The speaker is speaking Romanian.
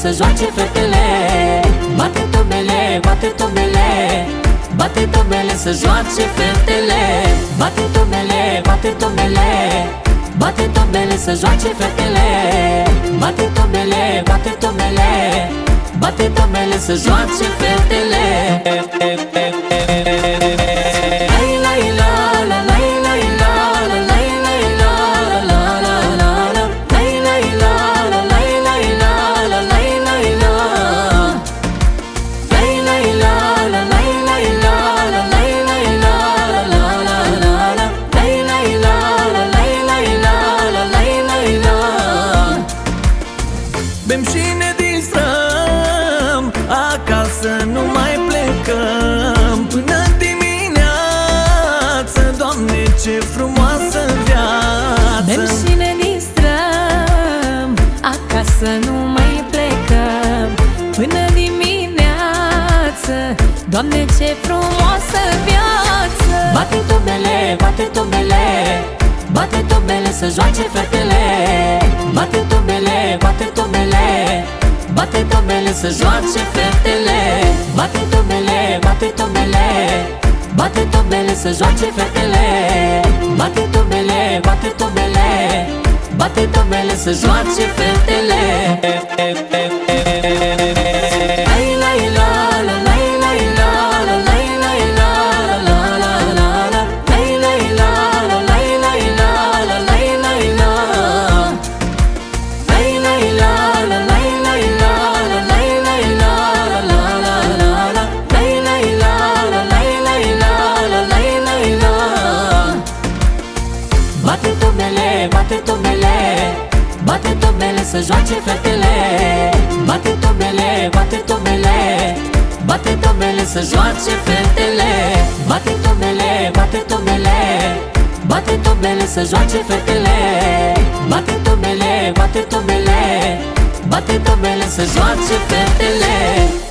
să joace fetele. Bate tombele, bate tombele, bate tombele să joace fetele. Bate tombele, bate tombele, bate tombele să joace fetele. Bate tombele, bate tombele, bate tombele să joace fetele. Bem și ne distrăm, acasă nu mai plecăm. Până dimineață, Doamne, ce frumoasă viață. Bem și ne distrăm, acasă nu mai plecăm. Până dimineață, Doamne, ce frumoasă viață. Bate tombele, bate tombele, bate tombele să joace fetele. Bate tombele, bate tombele, bate tombele să joace fetele. Bate tombele, bate tombele, bate tombele să joace fetele. Bate tombele, bate tombele, bate tombele să joace fetele. Bate tombele, bate tombele, bate tombele să joace fetele. Bate tombele, bate tombele, bate tombele să joace fetele. Bate tombele, bate tombele, bate tombele să joace fetele. Bate tombele, bate tombele, bate tombele să joace fetele.